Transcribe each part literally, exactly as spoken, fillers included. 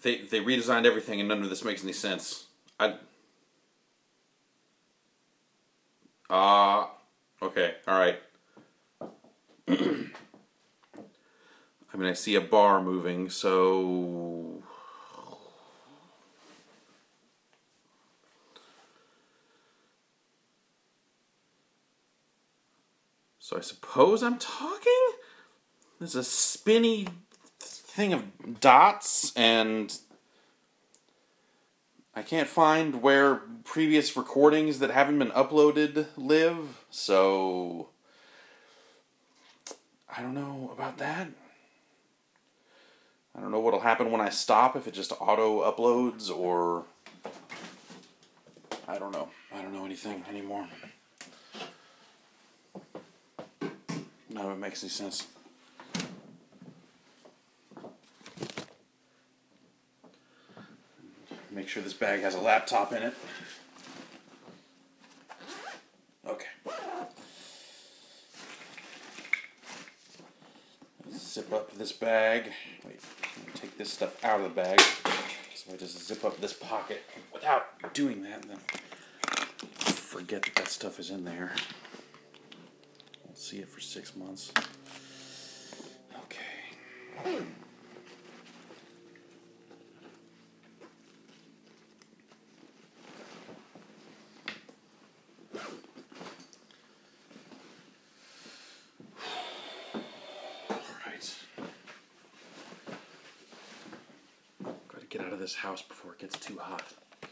they they redesigned everything and none of this makes any sense. I. Ah. Uh, okay. All right. I mean, I see a bar moving, so. So I suppose I'm talking? There's a spinny thing of dots, and I can't find where previous recordings that haven't been uploaded live, so I don't know about that. I don't know what'll happen when I stop, if it just auto-uploads, or I don't know. I don't know anything anymore. None of it makes any sense. Make sure this bag has a laptop in it. Okay. Zip up this bag. Wait, I'm gonna take this stuff out of the bag. So I just zip up this pocket. Without doing that, then forget that that stuff is in there. Won't see it for six months. Okay. Get out of this house before it gets too hot.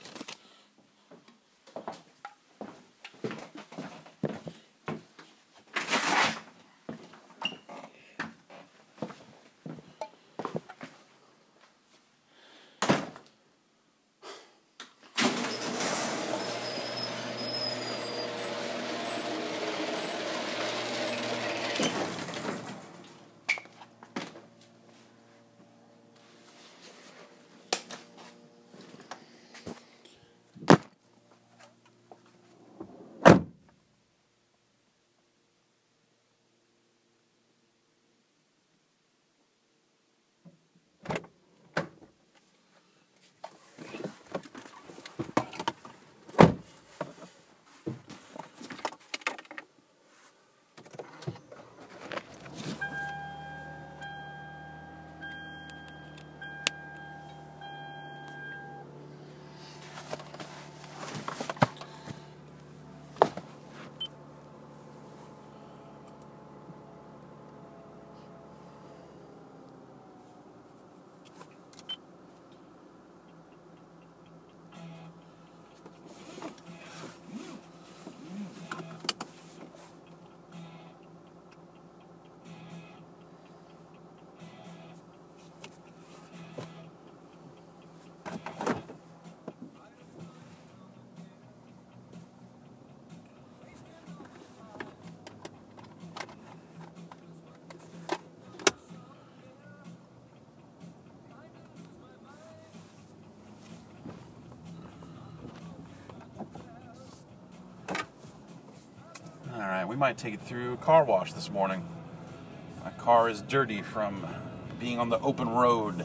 Alright, we might take it through a car wash this morning. My car is dirty from being on the open road.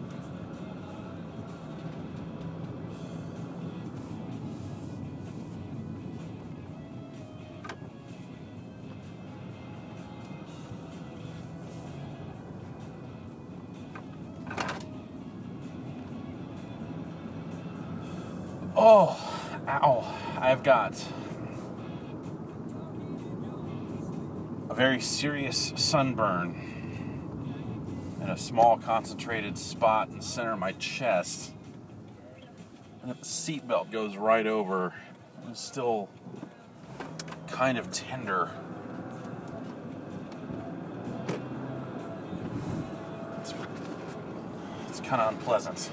Oh, ow, I've got a very serious sunburn in a small concentrated spot in the center of my chest. And the seatbelt goes right over. It's still kind of tender. It's, it's kind of unpleasant.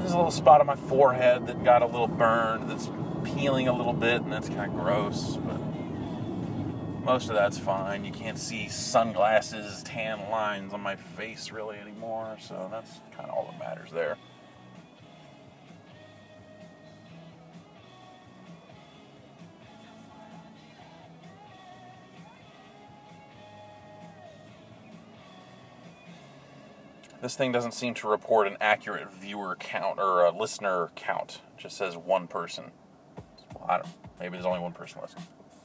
there's a little spot on my forehead that got a little burned that's peeling a little bit, and that's kind of gross, but most of that's fine. You can't see sunglasses, tan lines on my face really anymore, so that's kind of all that matters there. This thing doesn't seem to report an accurate viewer count or a listener count. It just says one person. Well, I don't know. Maybe there's only one person listening.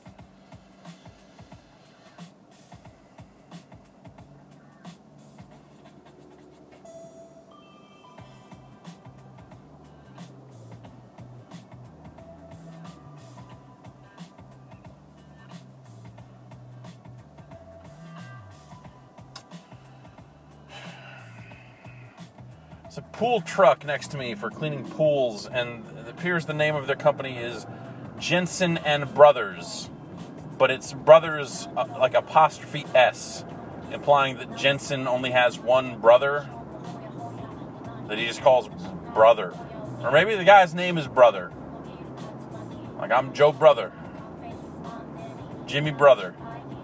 It's a pool truck next to me for cleaning pools, and it appears the name of their company is Jensen and Brothers, but it's Brothers uh, like apostrophe S, implying that Jensen only has one brother that he just calls Brother. Or maybe the guy's name is Brother. Like, I'm Joe Brother. Jimmy Brother.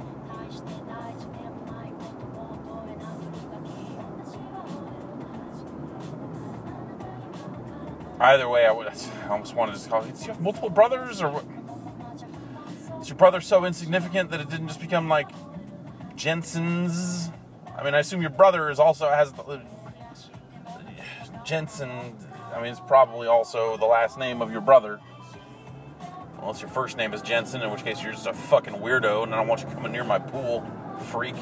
Either way, I, would, I almost wanted to call it. Do you have multiple brothers, or what? Is your brother so insignificant that it didn't just become like Jensen's? I mean, I assume your brother is also has the, Jensen. I mean, it's probably also the last name of your brother, unless your first name is Jensen, in which case you're just a fucking weirdo, and I don't want you coming near my pool, freak.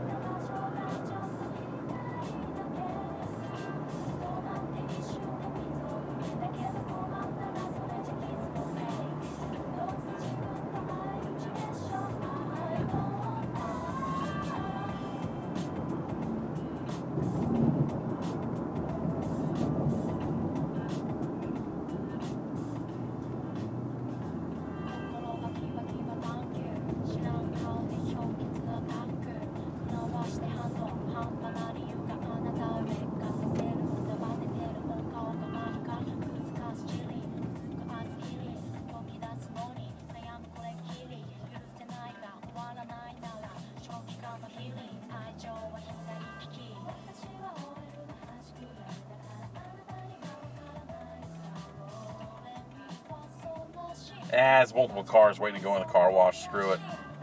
Ah, there's multiple cars waiting to go in the car wash. Screw it.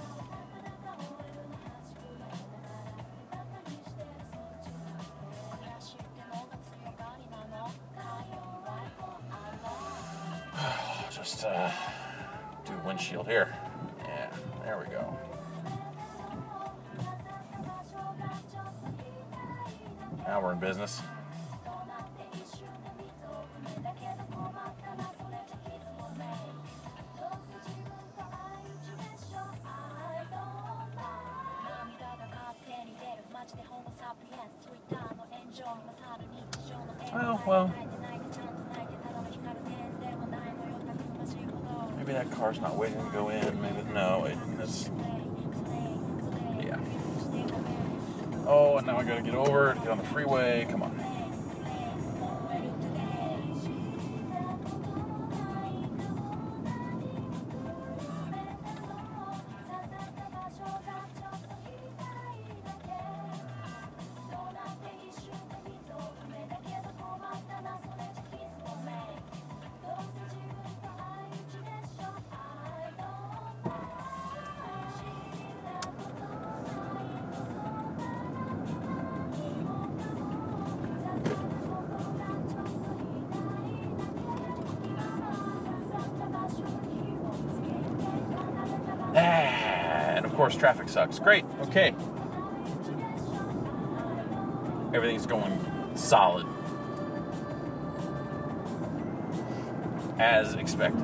Just uh, do windshield here. Yeah, there we go. Now we're in business. Well, well. Maybe that car's not waiting to go in. Maybe no. It, it's, yeah. Oh, and now I gotta get over to get on the freeway. Come on. And of course, traffic sucks. Great. Okay. Everything's going solid. As expected.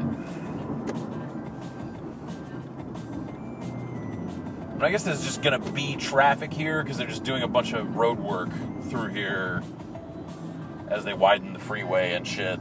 But I guess there's just going to be traffic here because they're just doing a bunch of road work through here as they widen the freeway and shit.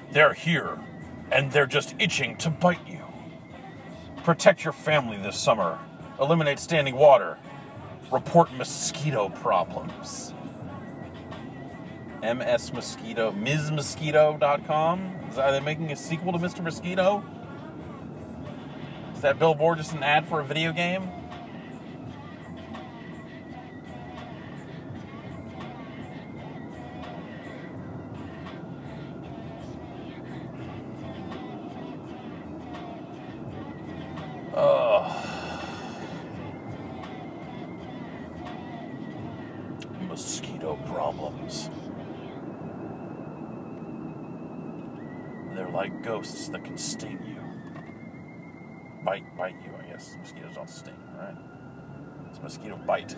They're here, and they're just itching to bite you. Protect your family this summer. Eliminate standing water. Report mosquito problems. M S Mosquito, Ms Mosquito dot com? Are they making a sequel to Mister Mosquito? Is that billboard just an ad for a video game? Mosquito problems. They're like ghosts that can sting you. Bite, bite you, I guess. Mosquitoes don't sting, right? It's a mosquito bite.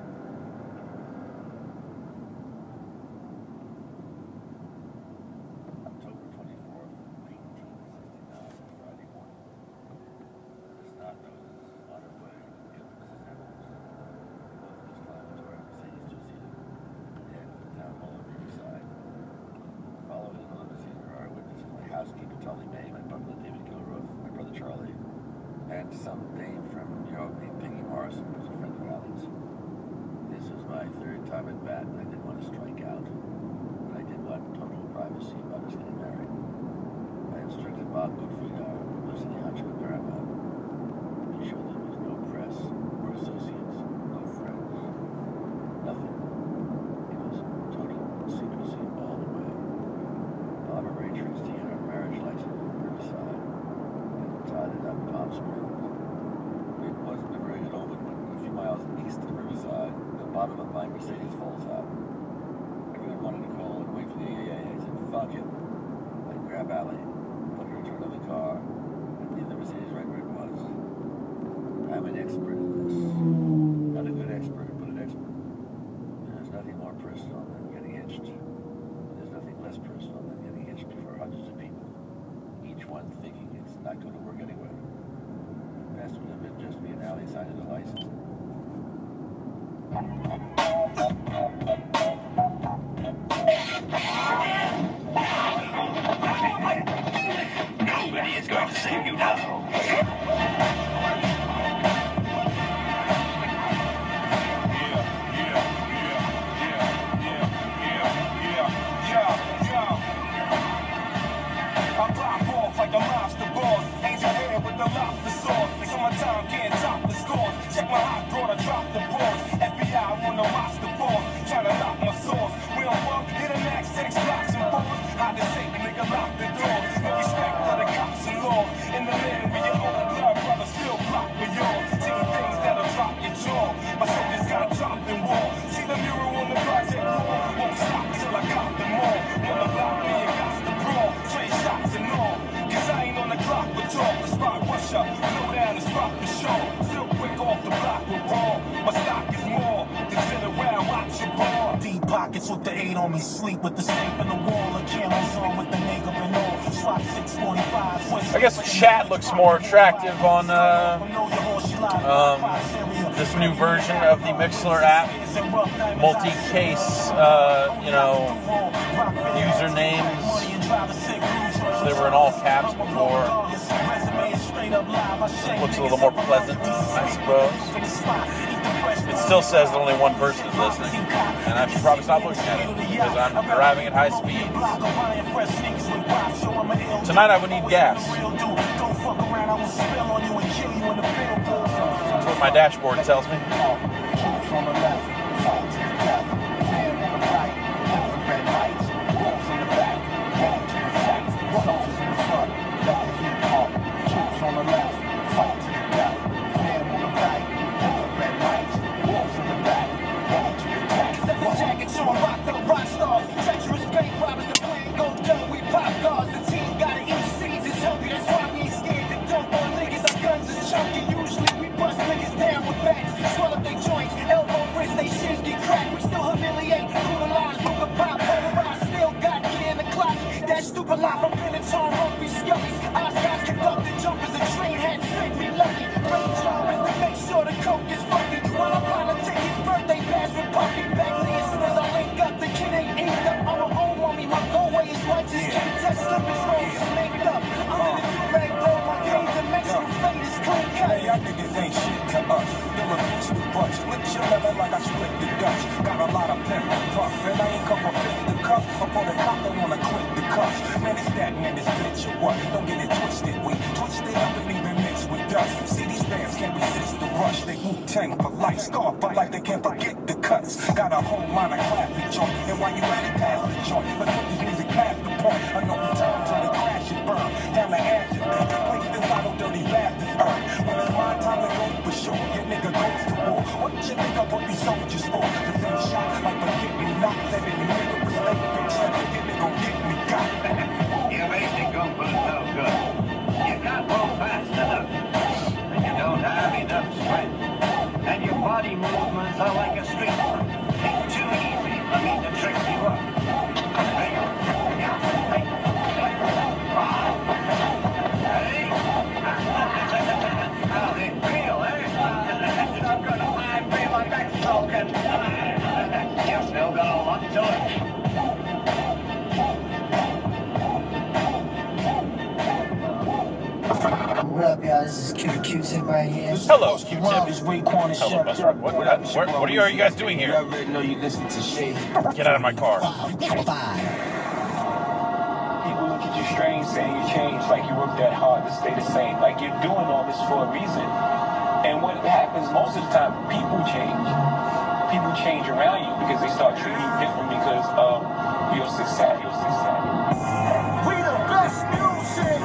October twenty-fourth, nineteen sixty-nine, Friday morning. The snot noses on her way to Missus Evans. Both just climbed into our Mercedes two-seater and headed to the town hall of Riverside. Following in the limousine car, I witnessed my housekeeper, Tolly May, my butler, David Gilruth, my brother Charlie, and some dame from New York named Peggy Morrison, who was a friend of Allie's. This was my third time at bat, and I didn't want to strike out, but I did want total privacy about us getting married. I instructed Bob Goodfried, our publicity hunter at Paramount, to be sure there was no press or associates, no friends, nothing. It was total secrecy all the way. Bob arranged for us to get our marriage license in Riverside and tied it up in Palm Springs. It wasn't a very good omen, but a few miles east of Riverside, the bottom of my Mercedes falls out. Everyone wanted to call and wait for the A A. I said, fuck it. I grabbed Allie, put her into another car, and leave the Mercedes right where it was. I'm an expert at this. Not a good expert, but an expert. There's nothing more personal than getting hitched. There's nothing less personal than getting hitched before hundreds of people, each one thinking it's not going to work anyway. Best would have been just me and Allie signing the license. Nobody is going to save you now. Pockets with the eight on me, sleep with the safe in the wall, a candles on with the makeup and all. Swap six forty-five. I guess the chat looks more attractive on uh, um, this new version of the Mixlr app. Multi-case, uh, you know, usernames. They were in all caps before. It looks a little more pleasant, I suppose. It still says that only one person is listening, and I should probably stop looking at it because I'm driving at high speeds. Tonight I would need gas. That's what my dashboard tells me. Usually we bust niggas down with bats, swell up the Dutch. Got a lot of pimp and puff, and I ain't come for fifth the cuff. Up on the top, they wanna clip the cuffs. Man, it's that man, this bitch or what? Don't get it twisted. We twist it up and even mix with dust. See, these bands can't resist the rush. They Wu-Tang for life, scar, but like they can't forget the cuts. Got a whole minor classic joint, and while you at it, pass the joint. But put this music past the point. I know the time till they crash and burn. Down the ashes, man. Place this auto dirty bastards earn. When it's my time to go for sure, your nigga goes to war. What you think I put these soldiers for? The same shot like a get me knocked. That any nigga was late, bitch. Every nigga gon' get me got. Your basic kung fu's no good. You can't move fast enough. And you don't have enough strength. And your body movements are like a street one. It's too easy for me to trick you up. Hey, hey, hey. How they feel, eh? I'm gonna I feel my back stroking. You've still got a lot to it. What up, y'all? This is Q Q-Tip right here. Hello, Q-Tip. Rob is Ray Corner, Hello, shut Buster. up. What, what, what, what are you, are you guys doing You here? already know you listen to shit. Get out of my car. Five. People look at you strange saying you changed, like you worked that hard to stay the same, like you're doing all this for a reason. And what happens most of the time, people change. People change around you because they start treating you different because of your success. Your success. We the best music.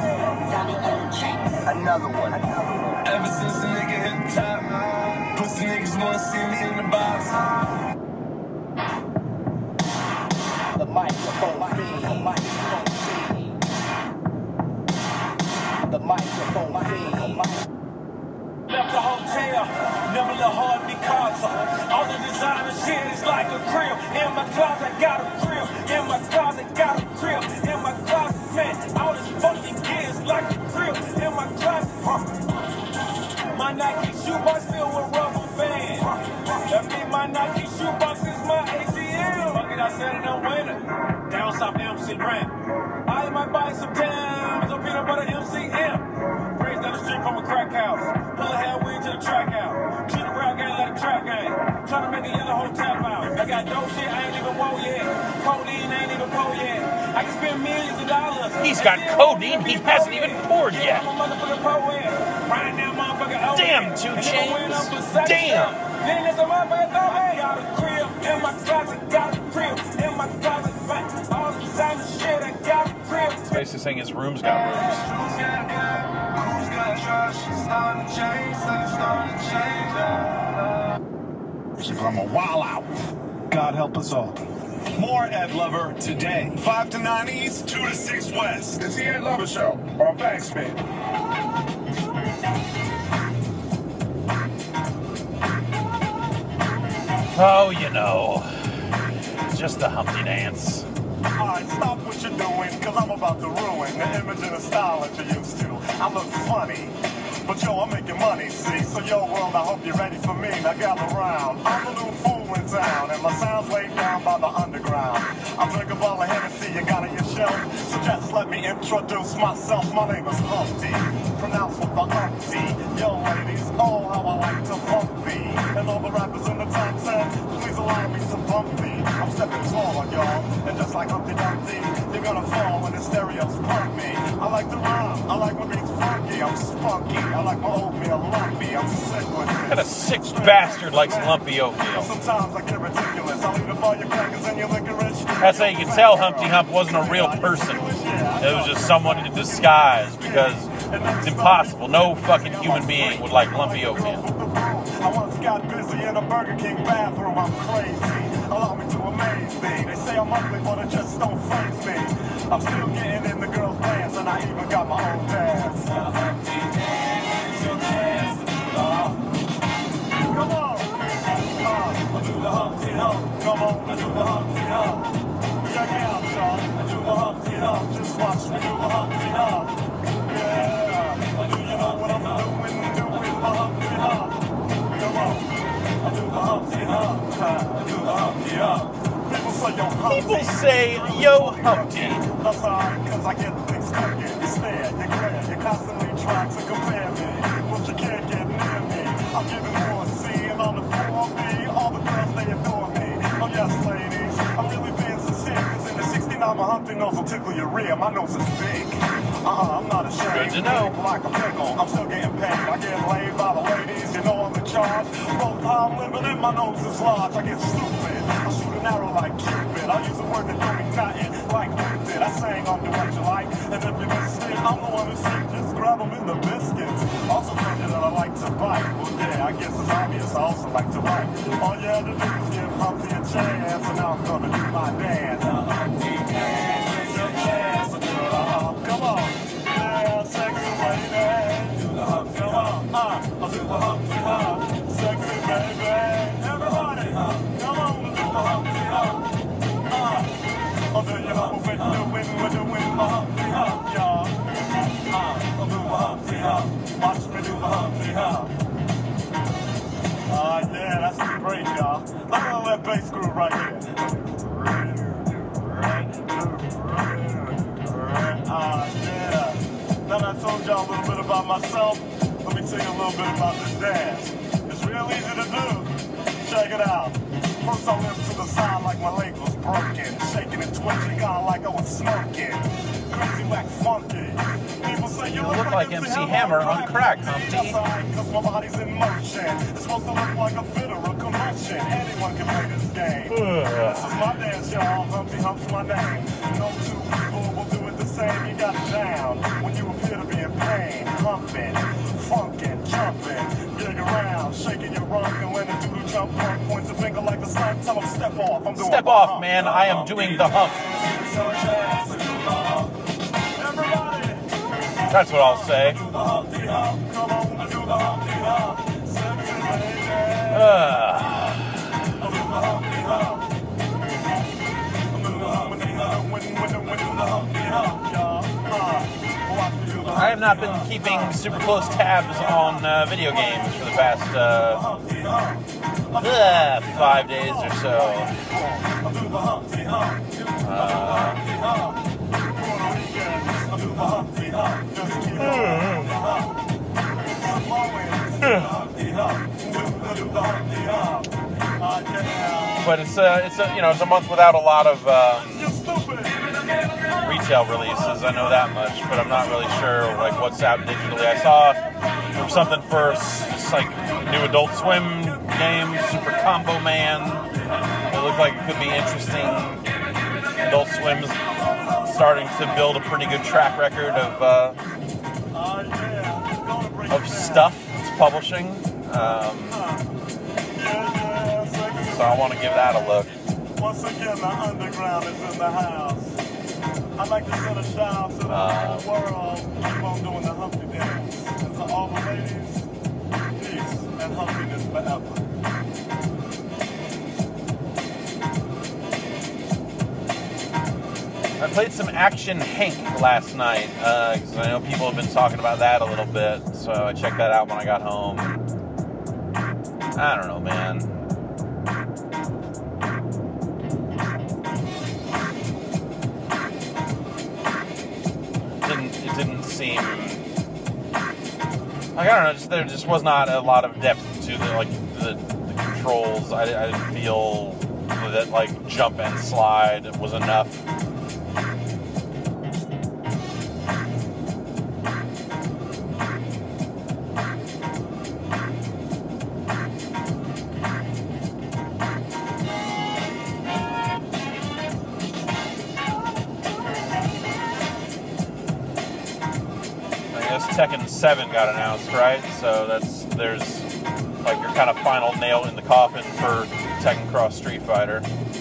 Another one. Ever since the nigga hit the top, pussy niggas wanna see me in the box. The microphone feed. The microphone feed. The microphone feed. Left the hotel, never let hard be Casa. All the designer shit is like a crib. In my closet, got a crib. In my closet, got a crib. In my closet, man, all this fucking gear is like a crib. In my closet, huh. My Nike shoebox filled with rubber bands. That mean my Nike shoebox is my A T M. Fuck it, I said it, I'm winning. Down south M C Ramp. I might buy some Tams or peanut butter M C M. Praise down the street from a crack house. Pull a hell weed to the track out. Treat a rap game like a trap game. Tryna make a yellow whole tap out. I got dope shit I ain't even woe yet. Codeine ain't even pour yet. I can spend millions of dollars. He's got codeine he hasn't even poured yet. I'm a motherfucking poet. Right now, motherfucker. Damn, Two Chainz. Damn. Then there's a motherfucker throw me. Got a crib in my closet. Got a crib in my closet. All the designer shit. I got a crib. He's basically saying his room's got rooms. Who's got God? Who's got trust? Starting to change, things starting to change. I'm a wild out. God help us all. More Ed Lover today. Five to nine east, two to six west. It's the Ed Lover Show on Backspin. Oh, you know, just the Humpty Dance. Alright, stop what you're doing, cause I'm about to ruin the image and the style that you're used to. I look funny, but yo, I'm making money, see? So yo, world, I hope you're ready for me. Now gather round. I'm the new fool in town, and my sound's laid down by the underground. I drink a bottle of Hennessy you got on your shelf, so just let me introduce myself. My name is Humpty, pronounced with the umpty. Yo, ladies, oh, how I like to bump me. And all the rappers in the top ten, please allow me to bump me. I'm stepping tall, y'all, and just like Humpty Dumpty, you're gonna fall when the stereos pump me. I like to rhyme, I like my beats funky, I'm spunky, I like my oatmeal lumpy, I'm sick with it. What a sick bastard likes lumpy oatmeal. Sometimes I get ridiculous, I'll eat up all your crackers and your licorice. That's how you can tell Humpty Hump wasn't a real person. It was just someone in disguise, because it's impossible. No fucking human being would like lumpy oatmeal. I once got busy in a Burger King bathroom, I'm crazy. Allow me to amaze me. They say I'm ugly, but it just don't faze me. I'm still getting in the girls' pants, and I even got my own dance. Come on. Uh, I do the Humpty Hump. Come on, I do the Humpty Hump. Check me out, y'all. I do the Humpty Hump. Just watch me do the Humpty Hump. Yeah. I do you know what I'm doing? Doing the Humpty Hump. Come on. I do the Humpty Hump. I do the Humpty Hump. People say, yo, Humpty. People say, yo, Humpty. That's alright, cause I get things cooking. You stare, you glare, you constantly try to compare me. But you can't get near me. I'm giving more C, and on the floor B, all the girls, they stuffy nose will tickle your rear. My nose is big. Uh-huh, I'm not ashamed. Good to know. Like a pickle, I'm still getting paid. I get laid by the ladies, you know I'm in charge. Both I'm living and my nose is large. I get stupid. I shoot an arrow like Cupid. I use a word that don't mean nothing, like Cupid. I sang on Do What You Like, and if you miss it, I'm the one who sings. Just grab them in the biscuits. Also told you that I like to bite. Well, yeah, I guess it's obvious. I also like to write. All you had to do was give Humpty a chance, and now I'm gonna do my dance. Humpty dance, it's a chance to do the hump. Come on, yeah, sexy lady. Do the hump, come on, uh, I'll do the Humpty hump. Sexy baby, everybody, come on, do the Humpty hump. Uh, I'll do your hump with the wind, with the wind, the Humpty hump, y'all. Uh, I'll do the Humpty hump. Watch me do the Humpty hump. Ah, uh, yeah, that's great, y'all. Look at that bass groove right here. Ah, yeah. Now that I told y'all a little bit about myself, let me tell you a little bit about this dance. It's real easy to do. Check it out. First I limped to the side like my leg was broken. Shaking and twitching on like I was smoking. Crazy, whack, funky. People say you look, look like, like M C Hammer on crack, Humpty. That's alright, cause my body's in motion. It's supposed to look like a fit or a commotion. Anyone can play this game. This is my dance, y'all. Humpty Hump's my name. No two people will do it the same. You got it down when you appear to be in pain. Humping, funkin', jumping, dig around, shaking your rump, and when the doodle jump punk points a finger like a sun. Tell him step off. I'm doing Step off, hump. Man. I am doing the hump. That's what I'll say. Uh. I have not been keeping super close tabs on uh, video games for the past uh, uh, five days or so. Uh, But it's a, it's a, you know, it's a month without a lot of um, retail releases. I know that much, but I'm not really sure like what's out digitally. I saw there was something for just like new Adult Swim game, Super Combo Man. It looked like it could be interesting. Adult Swim's starting to build a pretty good track record of uh, of stuff it's publishing. Um, so I want to give that a look. Once again, the underground is in the house. I'd like to send a shout out to the uh, whole world. Keep on doing the Humpty dance. And to all the ladies, peace and humpiness forever. I played some Action Hank last night, because uh, I know people have been talking about that a little bit, so I checked that out when I got home. I don't know, man. It didn't, it didn't seem... Like, I don't know, just, there just was not a lot of depth to the, like, the, the controls. I, I didn't feel that, like, jump and slide was enough. Tekken seven got announced, right? So that's there's like your kind of final nail in the coffin for Tekken Cross Street Fighter.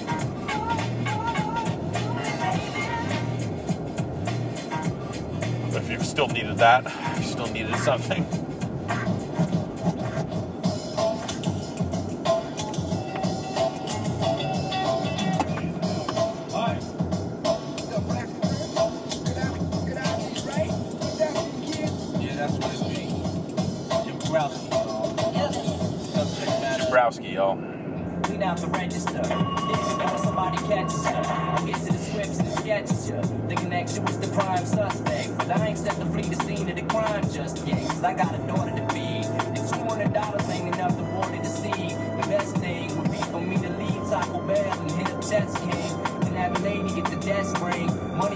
If you still needed that, you still needed something. Y'all. Clean out the register. If you know somebody catches ya, I'll get to the scripts and the sketches ya. The connection was the prime suspect, but I ain't set the flee the scene of the crime just yet. Cause I got a daughter to feed, and two hundred dollars ain't enough to water the seed. The best thing would be for me to leave Taco Bell and hit up Jets King, and have a lady get the desk ring. Money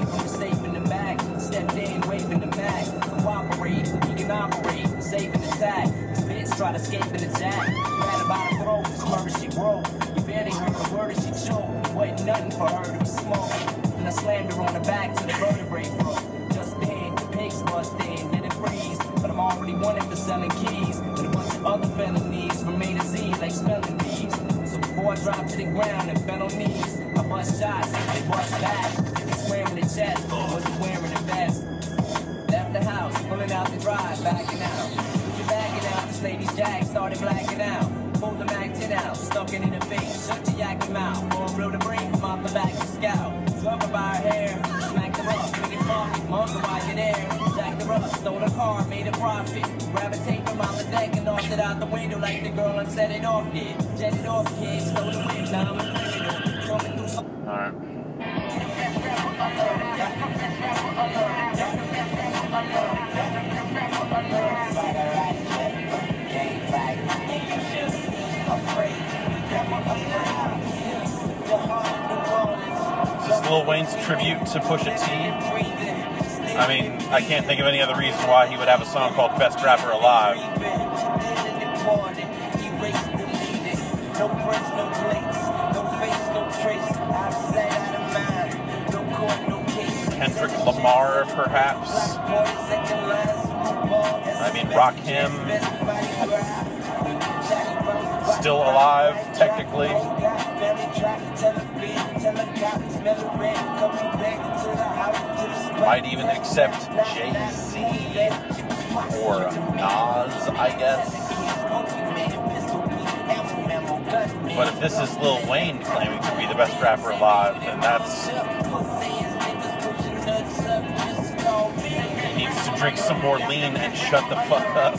try to escape in the jack. Ran about her throat, this murder she wrote. You barely heard a word as she choked. Wasn't nothing for her to smoke. And I slammed her on the back till the vertebrae broke. Just then, the pigs bust in, let it freeze. But I'm already wanted for selling keys. And a bunch of other felonies from A to Z, like spelling bees. So before I dropped to the ground and fell on knees, I bust shots, they bust back. Squaring the chest, wasn't wearing a vest. Left the house, pulling out the drive, backing out. You're backing out, this lady's jack started blacking out. Pulled the Mac ten out, stuck it in her face, shut the yak him out. For a real to bring from out the back to scout. Drug her by her hair, smacked her up, made it funky, mugger while you're there. Jacked her up, stole her car, made a profit. Grab a tape from out the deck and knocked it out the window like the girl and set it off did. Jet it off, kid, stole the wind, now I'm a criminal. Coming through some... Alright. Is this Lil Wayne's tribute to Pusha T? I mean, I can't think of any other reason why he would have a song called Best Rapper Alive. No prints, no plates, no face, no trace. I've said out of mind. No court, no case. Kendrick Lamar, perhaps. I mean, Rakim. Still alive, technically. Might even accept Jay-Z or Nas, I guess. But if this is Lil Wayne claiming to be the best rapper alive, then that's... He needs to drink some more lean and shut the fuck up.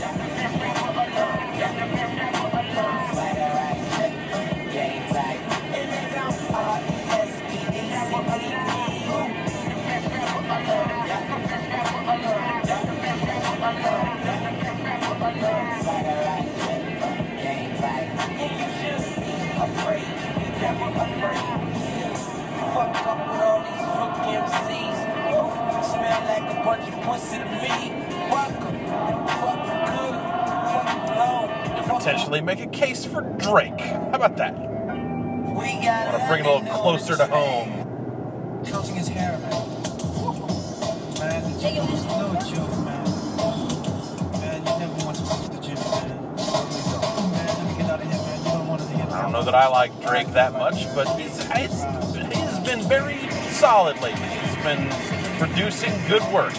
Potentially make a case for Drake. How about that? I want to bring it a little closer to home. Counting his hair, man. Man, the gym is no joke, man. Man, you never want to go to the gym, man. Man, let me get out of here, man. You don't want to get I don't know that I like Drake that much, but he's, he's, he's been very solid lately. He's been producing good work.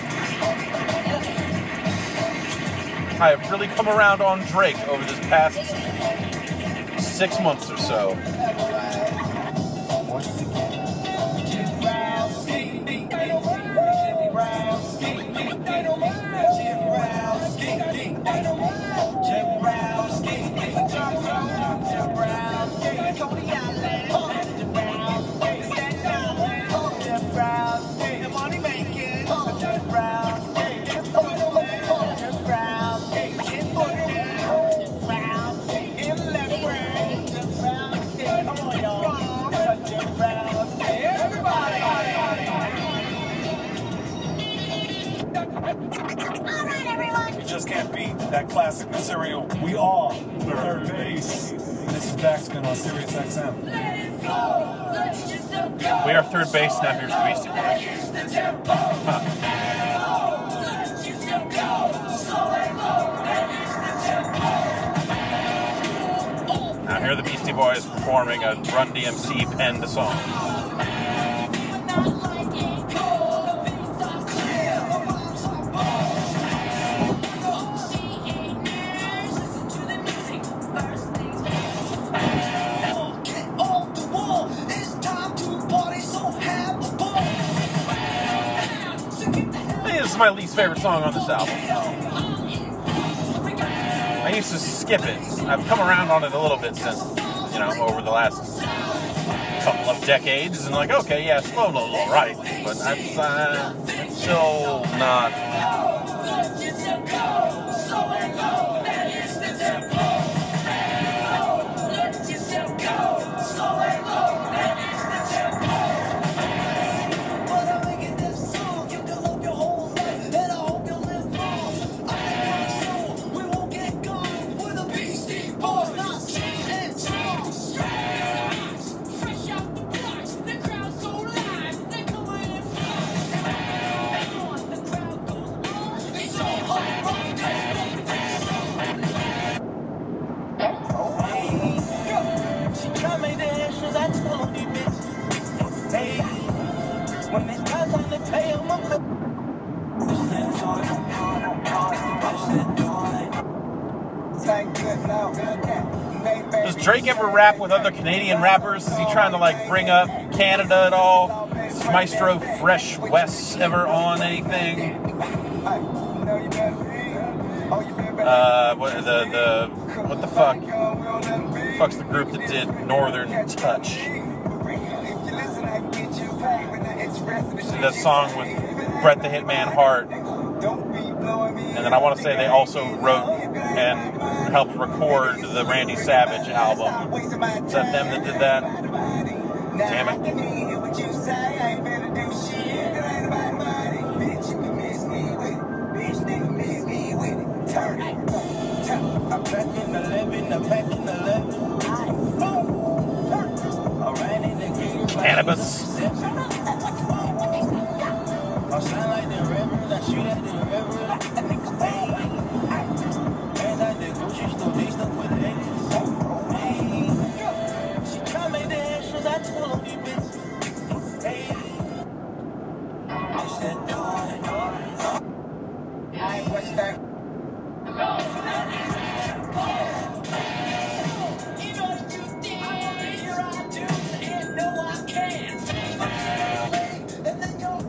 I have really come around on Drake over this past six months or so. Can't beat that classic material. We are Third Base. This is Backspin on Sirius X M. We are Third Base, now here's the Beastie Boys. Huh. Now here are the Beastie Boys performing a Run D M C penned song. My least favorite song on this album. I used to skip it. I've come around on it a little bit since, you know, over the last couple of decades, and like, okay, yeah, slow, low, low, right, but that's uh, it's still not. Drake ever rap with other Canadian rappers? Is he trying to like bring up Canada at all? Is Maestro Fresh West ever on anything? Uh, what the the what the fuck? What the fuck's the group that did Northern Touch? See that song with Bret the Hitman Hart? And then I want to say they also wrote and helped record the Randy Savage album. Is that them that did that? Damn it. Cannabis. I sound like the river, I shoot at the river. Hey, and at the grocery store, they stuck with ladies. Hey, she try to make the extras, I told them deep in. Hey, it's that door, that door. Hey, what's that? You know what you did, here I do, and no I can't. And then you're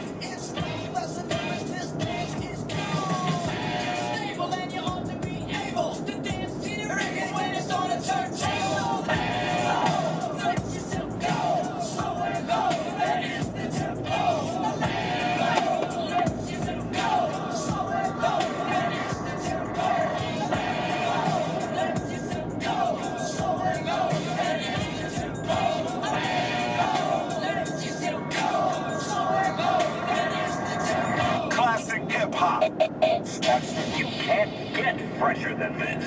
You can't get fresher than this.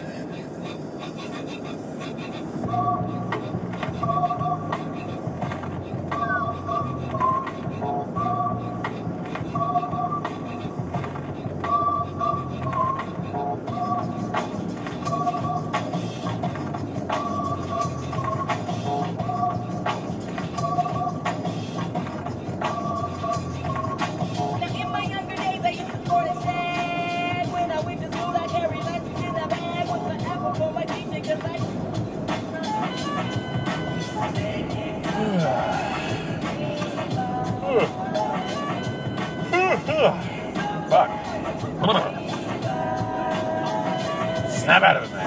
Fuck. Snap out of it, man.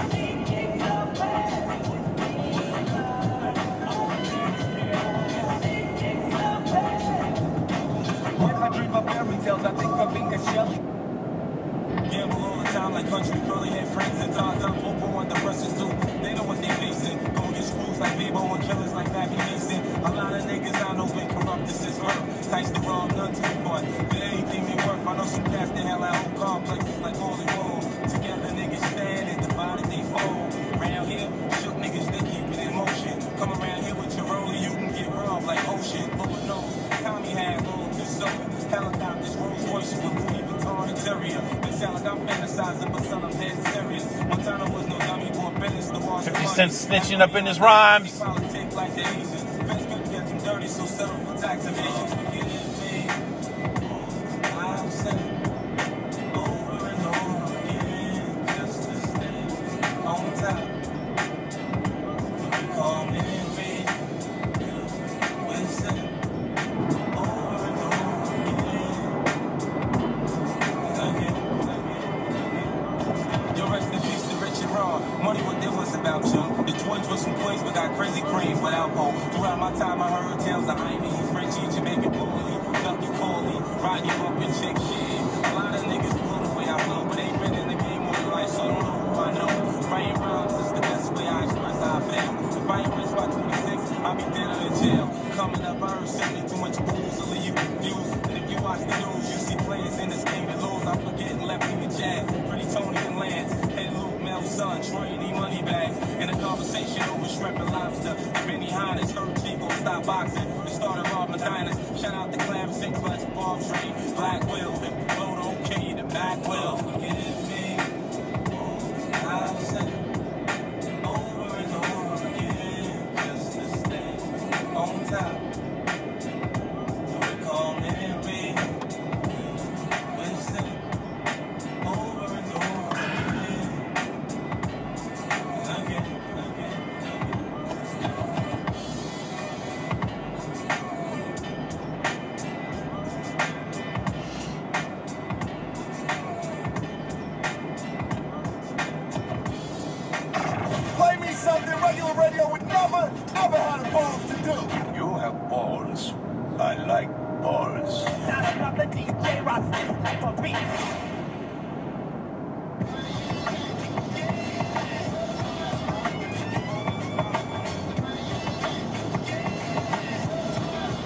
When I dream of fairy tales, I think of being a Shelley. Gamble all the time like country curly hair friends and times I'm hoping on the brushes too. They know what they facing. Don't get screws like Bebo and killers like Maggie Mason. A lot of niggas I know been corrupt this is worth. Tights the wrong nuts for fun. But anything they worth, I know some cats they hell out home complexes like Holy Roll. Together niggas stand and divided they fold. Round here, shook niggas they keep it in motion. Come around here with your roller, you can get robbed like oh shit. Lord knows, Tommy had rolled this over. Helicopters, Rolls Royces with Louis Vuitton interior. They sound like I'm fantasizing, but son, I'm dead serious. One time I was no dummy for business to wash fifty Cent snitching up in his rhymes. Politics like the Asians. Feds couldn't get them dirty, so settle for tax evasion. Forget it, me. I'm saying over and over again, just to stay on top. You call me and me. We'll say over and over again. Again, again. Yo, rest in peace to Rich and Raw. Money, what there was about you. The twins with some queens, but got crazy cream with alcohol. Throughout my time, I heard tales of Ivy, Frenchie, Jamaican Paulie, Ducky Paulie, riding you up in chick shit. A lot of niggas blow the way I blow, but ain't been in the game all their life, so I don't know who I know. Writing rhymes is the best way I express how I feel. If I ain't rich by twenty-six, I'll be dead in jail. Coming up, I heard simply too much booze to leave you confused. And if you watch the news, you see players in this game that lose. I'm forgetting Lefty and Jazz, Pretty Tony and Lance, and Luke, Mel's son, Troy and E Money bags. In a conversation over shrimp and lobster. If any highness heard Chico stop boxing, it started Rob Medinas. Shout out to Clam Six Plus, Bob Tree, Black Will, and Float OK, the Back Will. Forget it, me. I'll say over and over again, just to stay on top. Recall me and me. We'll say over and over again. Again, again.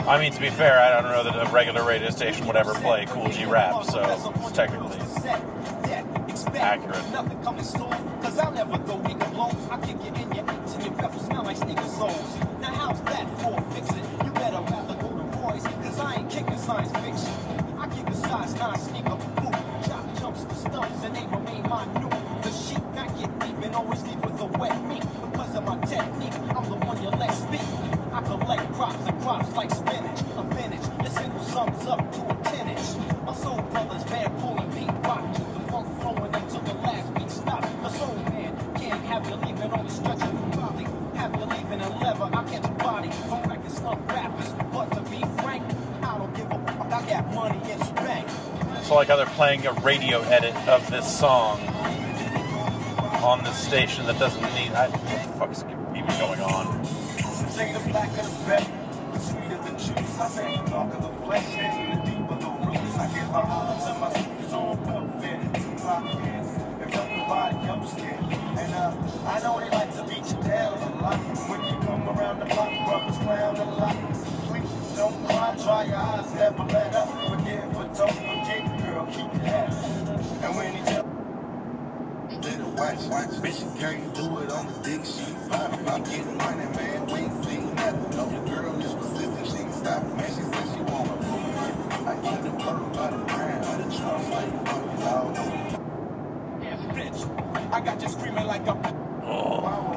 I mean, to be fair, I don't know that a regular radio station would ever play Cool G rap, so it's technically accurate. Nothing coming soon, cause I'll never go nigga blows. I kick it in your eats and your breath will smell like sneaker soles. Now how's that for fixing? You better rather go to Roy's, cause I ain't kicking science fiction. I kick a size nine sneaker boot, chop jumps for stumps and they remain minute. The sheep not get deep and always leave with a wet meat. Because of my technique, I'm the one you let speak. I collect props and crops like spinach, a vintage. The single sums up to a ten inch. My soul brothers, Van pulling beat rock. The funk flowing until the last beat stops. The soul man can't have you leaving on the stretcher. Probably have you leaving in leather. I catch a body from record slump rappers. But to be frank, I don't give a fuck. I got money in the bank. So like how they're playing a radio edit of this song on this station that doesn't need. I, what the fuck's even going on? Say the black of the bed, the sweeter the juice. I say the darker the flesh and the deeper the roots. I give my all to my speakers on welfare. Two podcasts, if everybody comes scared. And uh, I know they like to beat you down a lot. When you come around the block, brothers clown a lot. Please don't cry, dry your eyes, never let up. Forget, but don't forget, girl, keep your head up. And when he tell Better watch, watch, bitch, you can't do it on the dick sheet. I'm getting money, man, we ain't seen nothing. No, the girl is persistent, she ain't stopping, man, she said she wanna move. I keep the bird by the ground, by the trunk, like y'all know. Yes, bitch, I got you screaming like a Oh.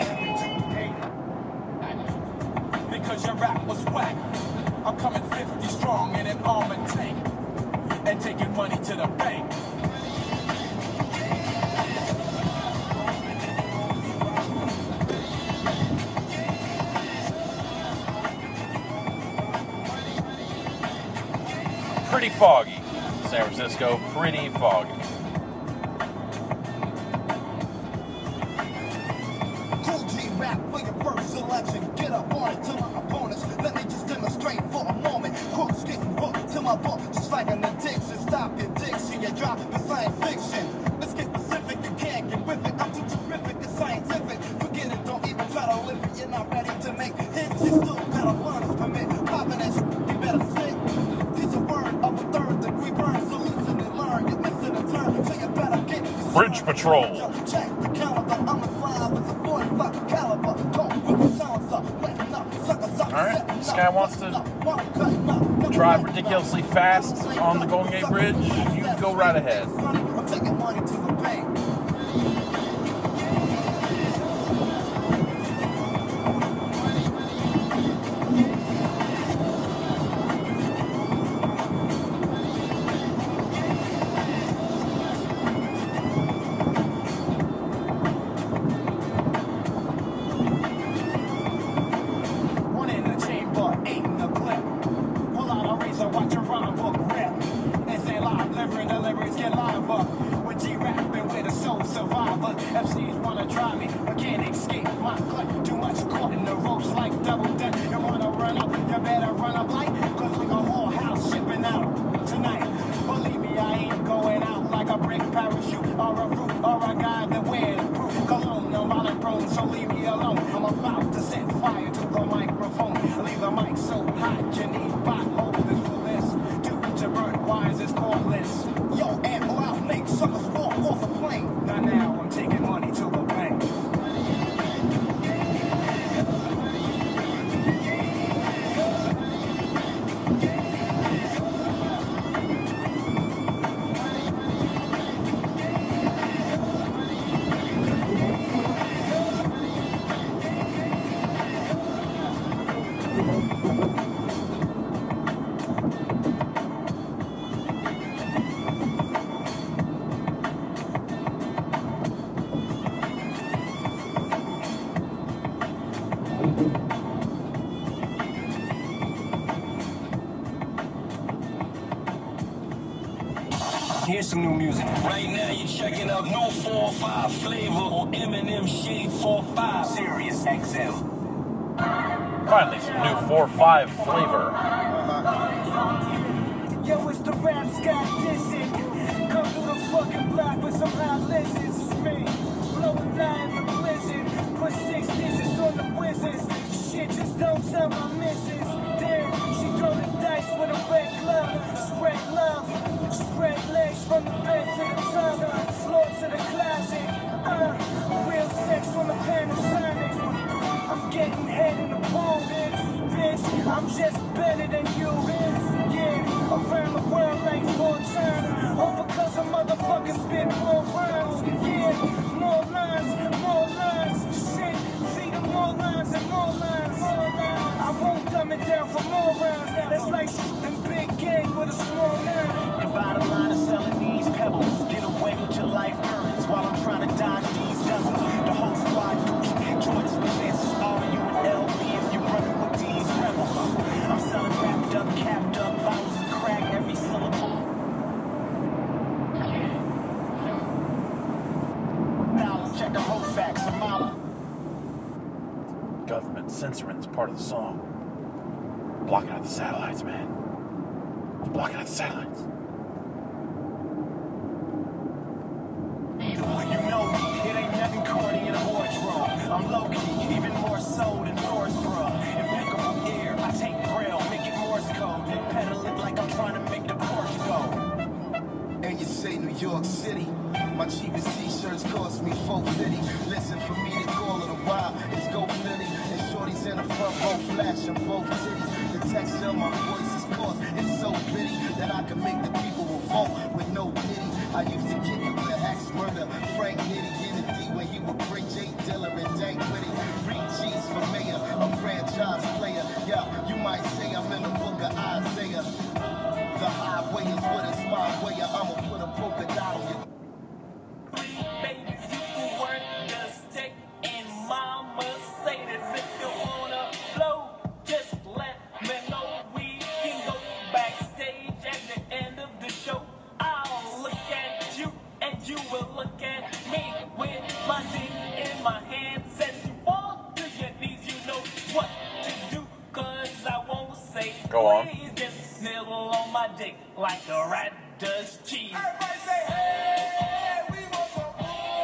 Because your rap was whack. I'm coming fifty strong in an armored tank and taking money to the bank. Pretty foggy. San Francisco, pretty foggy. Cool G rap for your first selection. Get up on it to my opponents. Let me just demonstrate for a moment. Quotes getting hooked to my book, just like an addiction. Stop your diction, you drop the science fiction. Let's get specific, you can't get with it. I'm too terrific, it's scientific. Forget it, don't even try to live it. You're not ready to make hits, you still gotta learn to permit. Popping that shit, you better sit. Teach a word of a third degree burn. So listen and learn, you're missing a turn. So you better get this. Bridge Patrol. Check the calendar, I'm a fly with a forty-five caliber. Go with a silencer, letting up, suckers up. Alright, this guy wants to drive ridiculously fast on the Golden Gate Bridge. You go right ahead. I'm taking money to the bank. One in the chamber, eight in the clip. Pull out a razor, watch your rhyme book rip. And say live, living the lyrics get live up. With G-rapping with a soul survivor. F Cs wanna try me, but can't escape my clutch. Too much caught in the ropes like double dutch. You wanna run up, you better run up like. Cause we got whole house shipping out tonight. Believe me, I ain't going out like a brick parachute. Or a fruit, or a guy that wears proof cologne. I'm all prone, so leave me alone. I'm about to set fire to the microphone. Leave the mic so hot, you need potholders for this. Due to burnt wires is cordless. Yo, and or I'll make suckers walk off a plane. Not now, I'm taking money to the bank. Here's some new music. Right now you're checking out new four five flavor on Eminem Shade four five. Sirius X M. Finally, some new four five flavor. Yo, it's the rap sky dissing. Come through the fucking block with some hot lizards. It's me. Blowing nine in the blizzard. Put six digits on the wizards. Shit, just don't tell my missus. Damn, she throw the I'm just better than you. Yeah, around the world like four times. All because a motherfucker spit more rounds. Yeah, more lines, more lines. Shit, feed them more lines and more lines. I won't dumb it down for more rounds. That's like shooting big game with a small nine. The bottom line is selling these pebbles. Get away with your life earnings while I'm trying to dodge these devils. The whole squad Gucci. Join us with chances are you and L V if you running with these rebels. I'm selling wrapped up, capped up, vowels and crack every syllable. Now check the whole facts of my Government censoring this part of the song. Blocking out the satellites, man. Blocking out the satellites. You know me, it ain't nothing corny in a wardrobe. I'm low-key, even more so than Forrest Bro. Impeccable air, I take braille, make it Morse code, then pedal it like I'm trying to make the Porsche go. And you say New York City. My cheapest t-shirts cost me four fifty. Listen, for me to call it a while, it's go Philly. And shorties in the front row flashing both titties. The texture of my voice is coarse, it's so pretty that I can make the people revolt with no ditty. I used to kick it with Axe Murder, Frank Nitty, Kennedy, when he would bring Jay Diller and Dank Whitty. Three G's for mayor, a franchise player. Yeah, you might say I'm in the book of Isaiah. The highway is what is my way. I'ma put a polka dot on you. Babies, you can work the stick and mama say that if you wanna blow, just let me know. We can go backstage at the end of the show. I'll look at you and you will look at me with my dick in my hands. As you fall to your knees, you know what to do, cause I won't say Go on. please. Just nibble on my dick like a rat does cheese. Everybody say, hey, we want some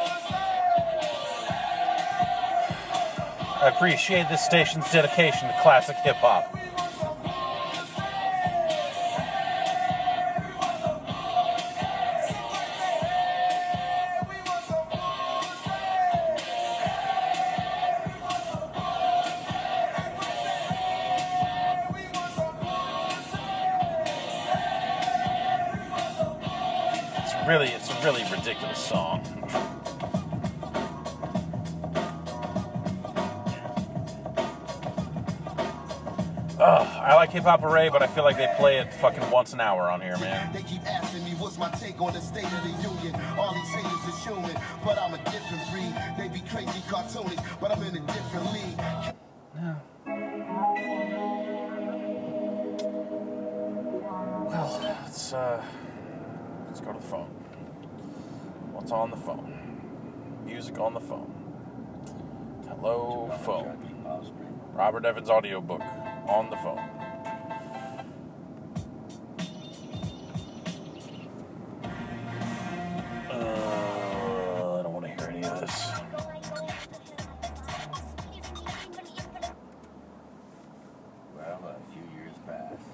I appreciate this station's dedication to classic hip hop. It's really, it's a really ridiculous song. Ugh, I like Hip Hop Array, but I feel like they play it fucking once an hour on here, man. They keep asking me what's my take on the state of the union. All these haters is human, but I'm a different breed. They be crazy cartoonish, but I'm in a different league. Well, let's uh, let's go to the phone. What's on the phone? Music on the phone. Hello, phone. Robert Evans audiobook on the phone. Uh, I don't want to hear any of this. Well, a few years passed.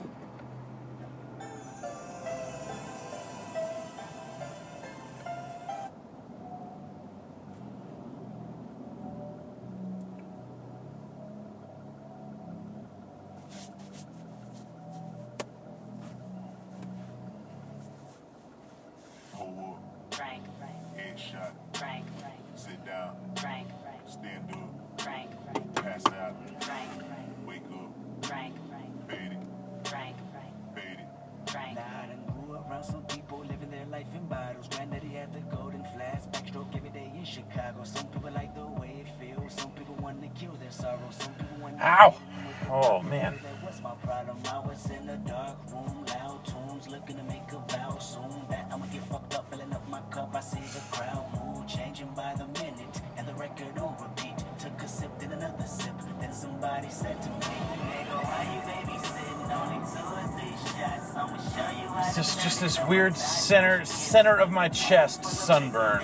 Hold up. Frank, Frank, Headshot. Frank, Frank, Sit down. Frank, Frank, Stand up. Frank, Frank, Pass out. Frank, Frank, Wake up. Frank, Frank, Fade it. Frank, Frank, Fade it. Frank. Now I done grew around some people living their life in bottles. Granddaddy had the golden flask, backstroke every day in Chicago. Some people like the way it feels. Some people want to kill their sorrow. Some people want to. Ow! Oh, man. That was my problem. I was in a dark room, loud tunes, looking to make a vow soon that I'ma get fucked up, filling up my cup. I see the crowd mood changing by the minute, and the record on repeat. Took a sip, then another sip. Then somebody said to me, "Nigga, why you babysitting? Only two or three shots. I'ma show you how It's just, just this weird center, center of my chest sunburn.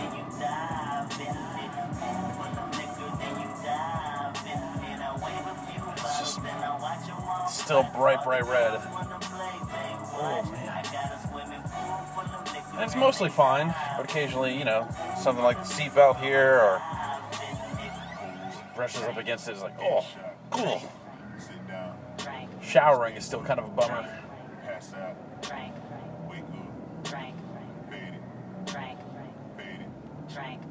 It's just it's still bright, bright red. Oh, man. And it's mostly fine, but occasionally, you know, something like the seatbelt here or brushes up against it is like, oh, cool. Sit down. Showering is still kind of a bummer. Pass out. Drink. Wake up. Drink. Fade it. Drink. Fade it. Drink.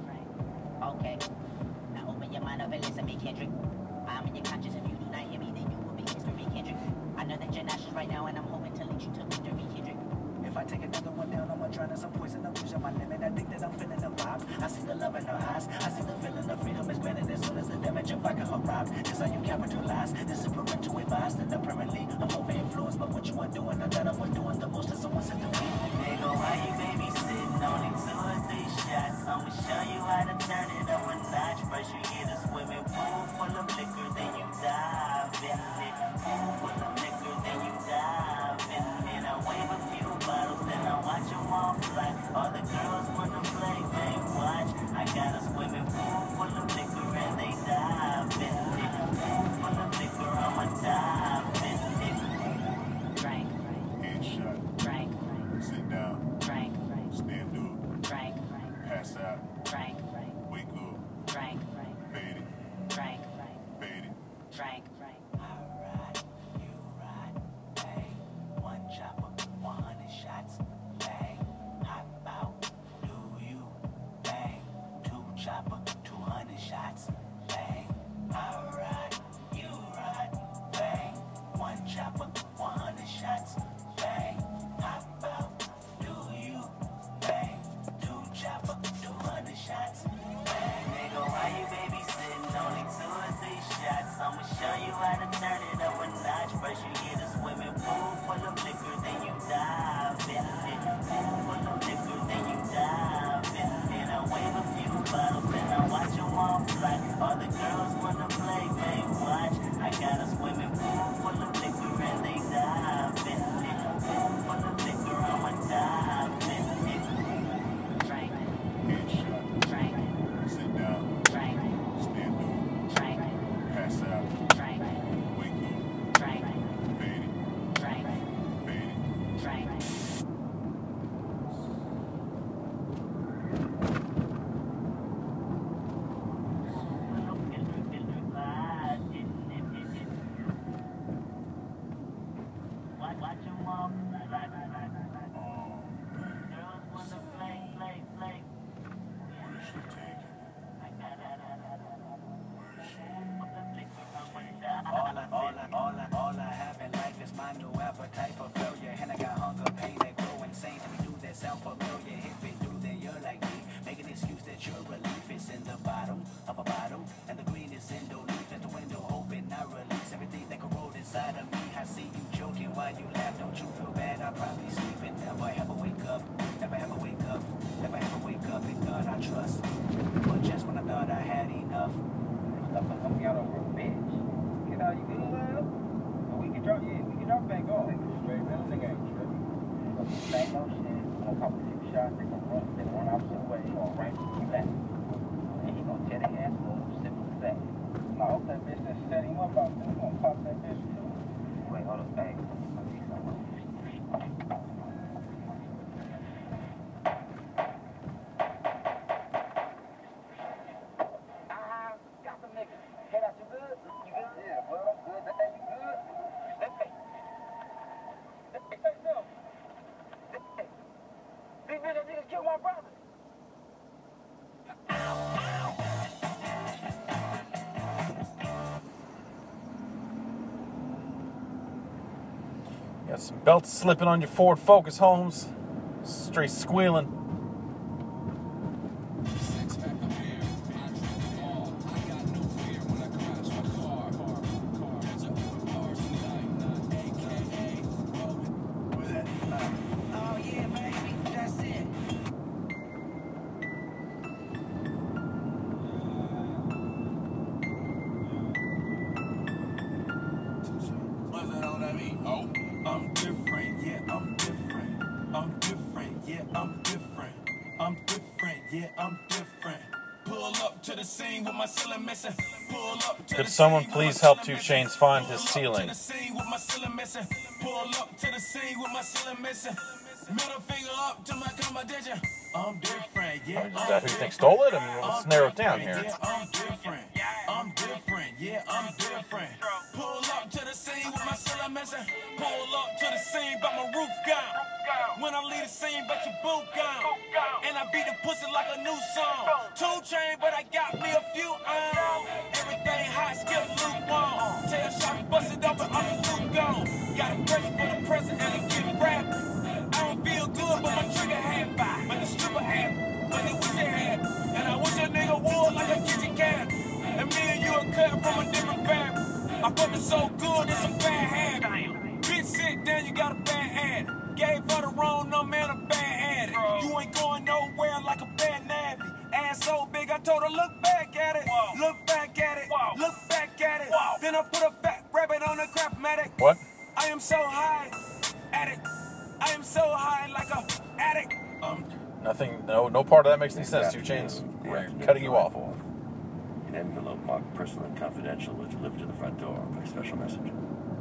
Okay. Now open your mind up and listen to me, Kendrick. I'm in your conscience. If you do not hear me, then you will be history, Kendrick. I know that you're nauseous right now, and I'm hoping to lead you to victory, Kendrick. If I take another one down, I'ma drown in some poison. I'm losing my limit. I think that I'm feeling the vibes. I see the love in her eyes. I see the feeling of freedom is granted as soon as the damage of vodka arrives. This how you capitalize. This is parental advice. And apparently, I'm over influenced by what you are doing. I thought I was doing the most, and someone said to me, nigga, why you babysitting? Only two or three shots. I'ma show you how to turn it up a notch. First you get a swimming pool full of liquor, then you dive in it. Pool full of liquor, then you dive in it. I wave a few bottles, then I watch them all fly. All the girls wanna play, they watch. I got a swimming pool full of liquor and they dive in it. Pool full of liquor, I'ma dive in it. Drink. Headshot. Drink. Sit down. Drink. Stand up. Drink. Pass out. Drink. Wake up. Drink. Fade it. Drink. Fade it. Drink. I ride, you ride, bang. One chopper, one hundred shots, bang. Hop out, do you, bang. Two chopper, two hundred shots, bang. I ride, you ride, bang. One chopper, one hundred shots, bang. Hop out, do you, bang. Two chopper, two hundred shots, bang. Nigga, why you babysitting? Only two or three shots. I'ma show you how to turn it up a notch. First you get a swimming pool full of liquor, then you dive in it. Pool full of liquor, then you dive in it. I wave a few bottles, then I watch them all fly. All the girls wanna play, they watch. I got a swimming pool full of liquor and they dive in it. Pool full of liquor, I'ma dive in it. Drink. Headshot. Drink. Sit down. Drink. Stand up. Drink. Pass out. Drink. Wake up. Drink. Fade it. Drink. Fade it. Drink. Watch them all fly. Girls wanna play, play, play. Where she take it? All I, all I, all I, all I have in life is my new appetite for failure. And I got hunger, pain that grow insane. Let me do that sound familiar. If it do, then you're like me. Make an excuse that your relief is in the bottom of a bottle. And the green is in the leaf. As the window open, I release everything that corrode inside of me. I see you joking while you laugh. Don't you feel bad? I probably sleep and never ever wake up. Never ever wake up. Never ever wake up. In God I trust. But just when I thought I had enough. Stuff like I'm out over a bitch. Get out, you good, love? But we can drop, yeah, we can drop back off. Straight, man, nigga ain't tripping. Same no shit. I'm gonna pop a few shots. They gonna run, they gonna run opposite way. They gonna right to the left. And he gonna tear their ass up, simple as that. I hope that bitch that set him up out there. We gonna pop that bitch too. Wait, hold up, back. Got some belts slipping on your Ford Focus, Holmes. Straight squealing. I'm different, yeah, I'm different. I'm different, yeah, I'm different. I'm different, yeah, I'm different. Pull up to the scene with my ceiling missing. Pull up to Could the someone scene please with help my Two ceiling Chainz find missing. his Pull up ceiling? to the scene with my ceiling missing. Pull up to the scene with my ceiling missing. Middle finger up to my competition. I'm different, yeah. Is that who you think stole it? I mean, let's narrow it down here. Yeah, I'm different. I'm different, yeah, I'm different. Pull up to the scene with my cellar messing. Pull up to the scene, but my roof gone. When I leave the scene, but your boot gone. And I beat the pussy like a new song. Two chain, but I got me a few on. Everything hot, skip lukewarm. Tell shot, bust it up and I'm a loop gone. Got a break for the present and a get rap. I don't feel good, but my trigger had by. But the stripper had, but the wish it had. And I wish a nigga wore like a kitchen cat. And me and you are cut from a different fabric. I fucked it so good, it's a bad habit. Bitch, sit down, you got a bad habit. Gave her the wrong number and a bad addict. You ain't going nowhere like a bad navvy. Ass so big, I told her, look back at it. Whoa. Look back at it. Whoa. Look back at it. Whoa. Then I put a fat rabbit on a Craftmatic. What? I am so high, addict. I am so high like a addict. Um, Nothing, no no part of that makes any sense. Two Chainz. We're cutting you off. An envelope marked personal and confidential was delivered to the front door by special messenger.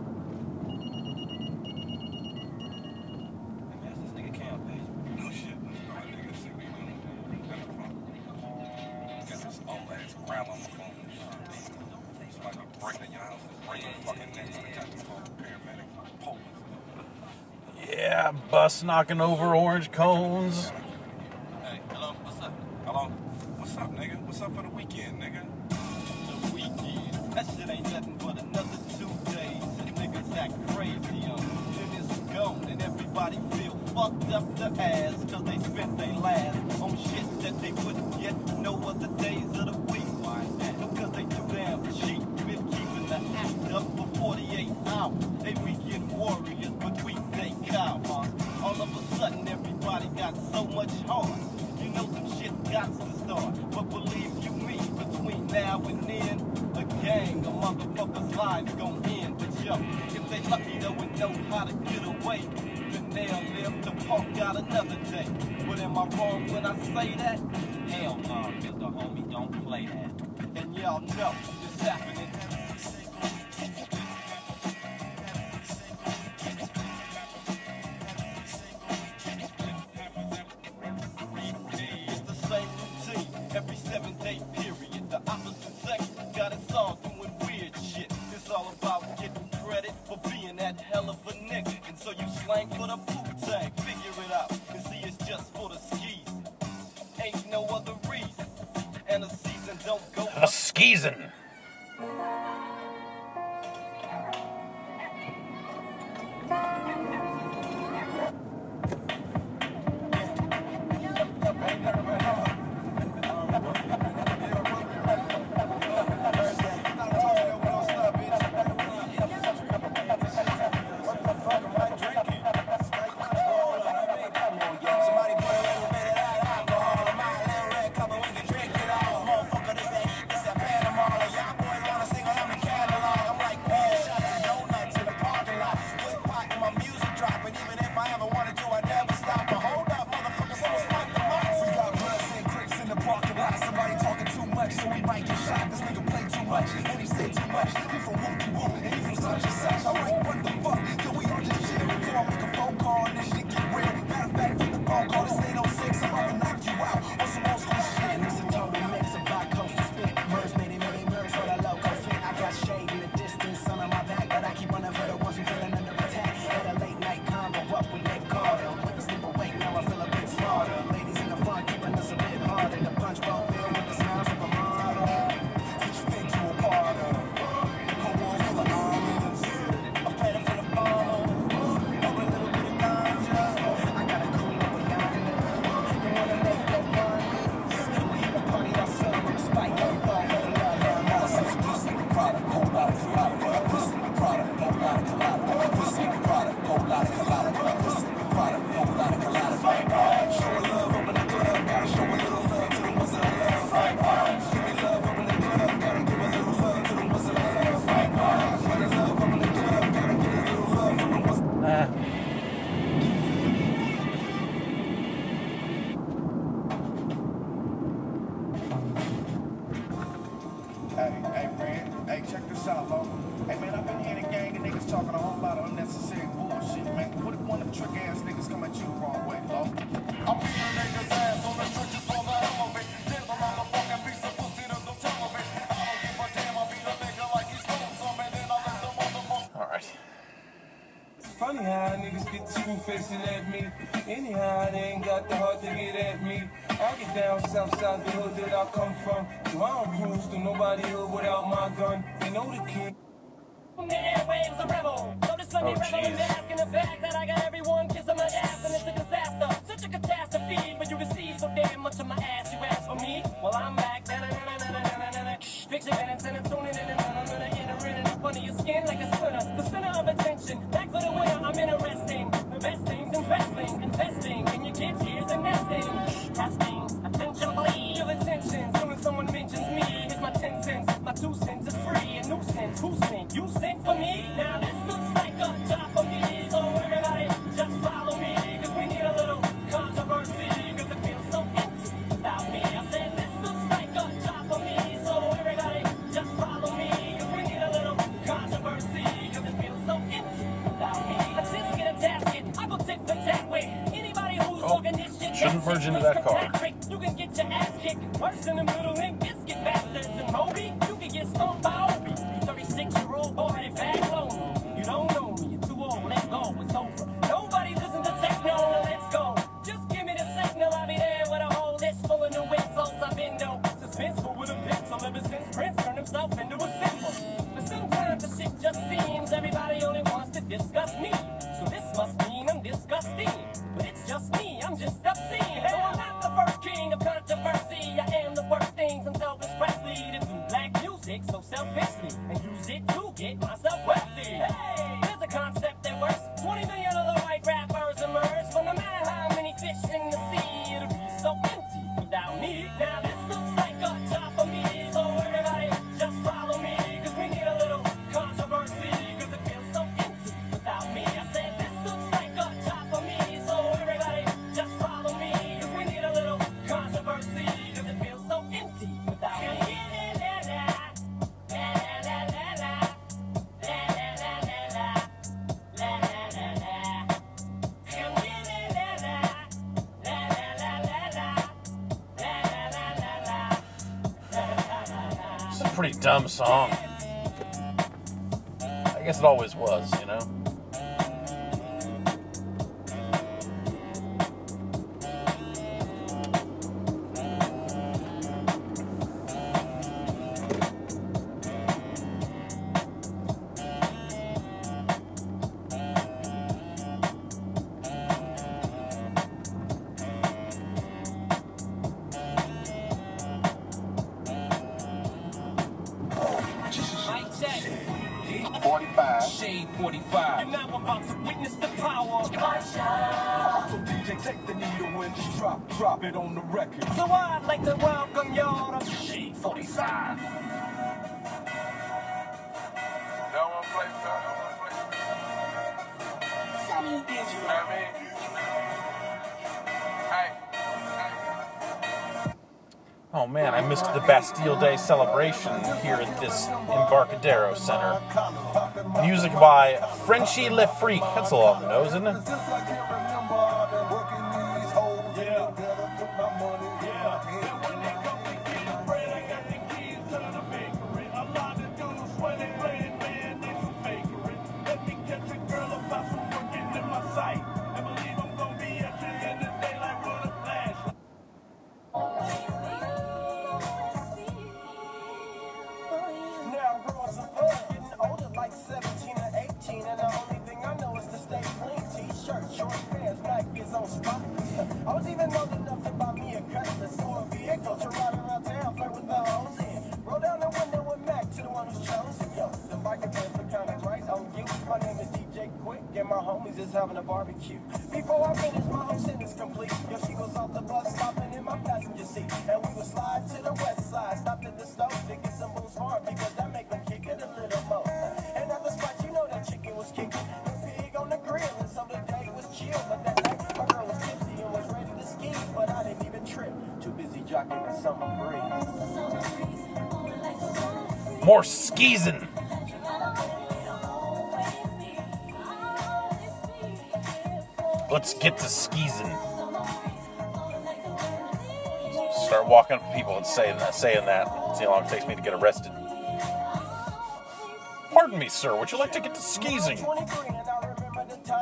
Yeah, bus knocking over orange cones. Hey, hello, what's up? Hello? What's up, nigga? What's up for the weekend, nigga? The weekend? That shit ain't nothing but another two days. And niggas act crazy on then it's gone and everybody feel fucked up the ass cause they spent their last on shit that they wouldn't get no other days of the week. Why that? Because they too damn cheap. Been keeping the act up for forty-eight hours. They weekend warriors, but weekday cowards. All of a sudden everybody got so much heart. You know some shit got to start. But believe you me, between now and then, a gang of motherfuckers' lives gon' end. But yo, if they lucky though and know how to get away, then they'll live to punk out another day. But am I wrong when I say that? Hell no, Mister Homie, don't play that. And y'all know it's happening. It's the same routine every seven-day period. The opposite sex got us all doing weird shit. It's all about getting credit for being that hell of a nigga. And so you slang for the poop tag. Figure it out. And see, it's just for the skis. Ain't no other reason. And a season don't go. A skeezin'. funny how niggas get two-facing at me. Anyhow, they ain't got the heart to get at me. I get down south side the hood that I come from. So I don't cruise to nobody hood without my gun. They know the king. Airwaves a rebel. So this Sunday Oh, rebel in the jeez. ass in the fact that I got everyone kissing my ass and it's a disaster. Such a catastrophe when you receive so damn much of my ass. You ask for me? Well, I'm back. Picture minutes and it's tuning in and entering in the front of your skin like a splinter. The center of attention. Back for the winner, I'm interesting. The best things investing, investing in your kids' ears and nesting. Testing, attention please. Feel attention. Soon as someone mentions me, here's my ten cents. My two cents is free. A nuisance. Who sent? You sent for me? Now this looks like a job for me. So everybody just follow me. Cause we need a little controversy. Cause it feels so empty without me. I said this looks like a job for me. So everybody just follow me. Cause we need a little controversy. Cause it feels so empty without me. Let's just get a tasket. I go tip the tap way. Anybody who's Oh, talking this shit. shouldn't merge into that car. You can get your ass kicked. Worse than the middle link biscuit bastards. And Moby, you can get stumped by Obi. thirty-six-year-old boy, they back low. You don't know me, you're too old, let's go, it's over. Nobody listen to techno, now let's go. Just give me the signal, I'll be there with a whole list full of new insults. I've been no suspenseful with a pencil ever since Prince turned himself into a symbol. But sometimes the shit just seems everybody only wants to discuss me. So this must mean I'm disgusting. But it's just me, I'm just obscene. So I'm not the first king of controversy. I am the worst things I'm Elvis Presley to do black music so selfishly and use it to get myself wealthy. Hey, there's a concept that works. twenty million other white rappers emerge. But no matter how many fish in the sea, it'll be so empty without me. Now this looks like a job for me. So everybody just follow me. Cause we need a little controversy. Cause it feels so empty without me. I said this looks like a job for me. So everybody just follow me. Cause we need a little controversy. Cause it feels so empty without me. It's a pretty dumb song. I guess it always was, you know? forty-five. Shade forty-five. You're now about to witness the power of my shine. So D J, take the needle and just drop, drop it on the record. So I'd like to welcome y'all to Shade forty-five. Y'all wanna play, y'all wanna play? Sunny You know what I mean? Hey. Oh man, I missed the Bastille Day celebration here at this Embarcadero Center. Music by Frenchie Le Freak. That's a long nose, isn't it? I was even old enough to buy me a Cutlass or a vehicle to ride around town, flirt with the hoes in. Roll down the window and Mac to the one who's chosen. Yo, the biker bands look kinda twice on you. My name is D J Quick and my homies is having a barbecue. Before I finish, my whole sentence complete. Yo, she was off the bus stopping in my passenger seat. And we would slide to the west side, stopped at the stove to get some booze for her because that make them kick it a little more. And at the spot, you know that chicken was kicking. The pig on the grill, and so the day was chill. But that night, my girl was tipsy and was ready to ski. But I didn't even trip. Too busy jocking the summer breeze. More skeezing. Let's get to skeezing. Start walking up to people and saying that, saying that. See how long it takes me to get arrested. Pardon me, sir. Would you like to get to skeezing?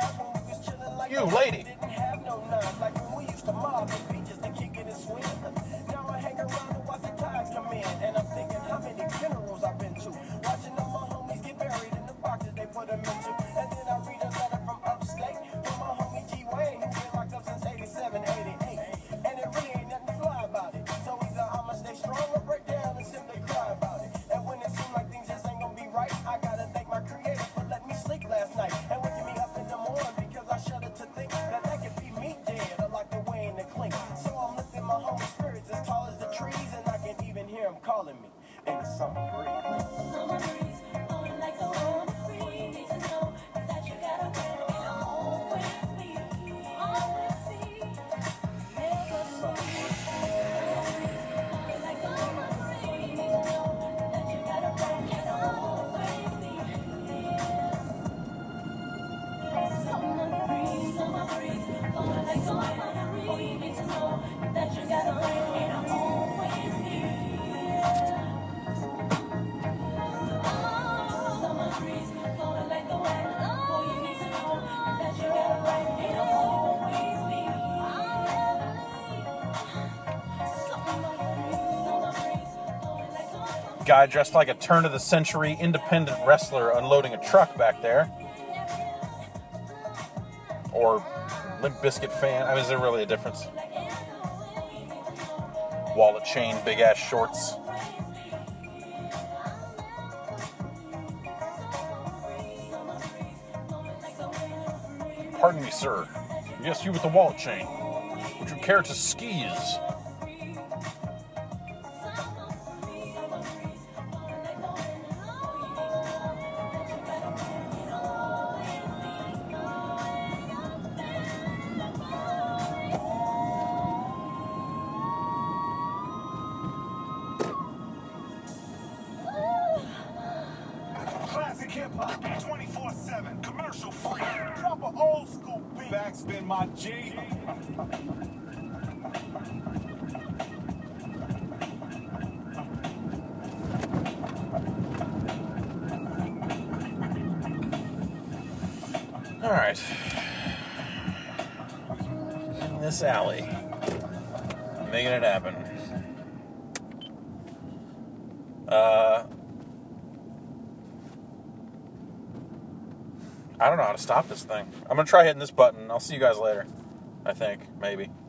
you, lady. Didn't have no none, like when we used to mob the beaches to kick it and swing. Now I hang around and watch the tides come in, and I'm thinking how many funerals I've been to, watching all my homies get buried in the boxes they put them into. And then I read a letter from upstate from my homie G Wayne, who's been locked up since eighty-seven, eighty-eight, and it really ain't nothing fly about it. So either I'ma stay strong or break down and simply cry about it. And when it seems like things just ain't gonna be right, I gotta thank my creator for letting me sleep last night and waking me up in the morning, because I shudder to think that that could be me dead or locked away in the clink. So I'm lifting my homie spirits as tall as the trees, and I can even hear him calling me in the summer breeze. Summer breeze, blowing like the wind. You need to know that you got a friend and always be, always be. Never leave. Blowing like the wind. You need to know that you got a friend and always be. Summer breeze, summer breeze, blowing like the wind. You need to know that you got a friend and always be. Summer breeze, blowing like the wind. Boy, you need to know that you got a right and always be. Summer breeze, summer breeze, blowing like the wind. Guy dressed like a turn-of-the-century independent wrestler unloading a truck back there. Or Limp Bizkit fan. I mean, is there really a difference? Wallet chain, big-ass shorts. Pardon me, sir. Yes, you with the wallet chain. Would you care to skis? Classic hip hop, twenty-four seven, commercial free, proper old school beat. Backspin my G. All right. In this alley, making it happen. Uh, I don't know how to stop this thing. I'm gonna try hitting this button. I'll see you guys later. I think, maybe.